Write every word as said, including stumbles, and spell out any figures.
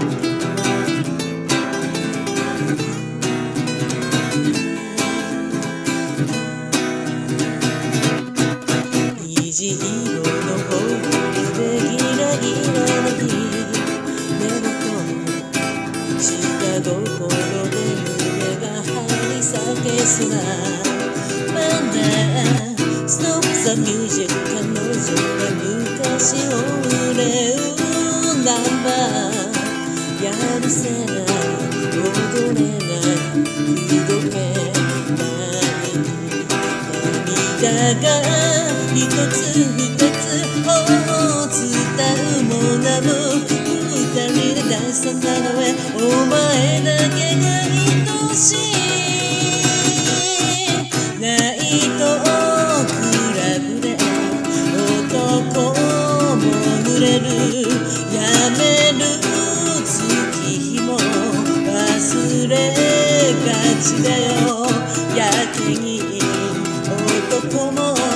虹色の方でギラギラの日目の子下心で胸が張り裂けそうなまだ Stop the music 彼女が昔俺をナンバーやるせない踊れない動けない涙が一つ二つを伝うものも二人で出したんだろうお前だけが愛しいナイトクラブで男も濡れるやめる月日も忘れがちだよやけに男も